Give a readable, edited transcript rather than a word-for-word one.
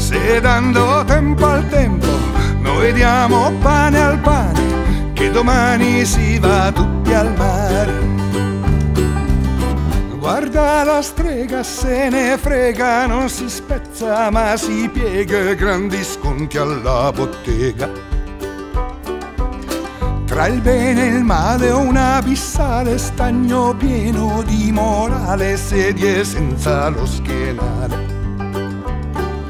Se dando tempo al tempo noi diamo pane al pane, che domani si va tutti al mare. Guarda la strega, se ne frega, non si spezza ma si piega, grandi sconti alla bottega. Tra il bene e il male un abissale stagno pieno di morale, sedie senza lo schienale.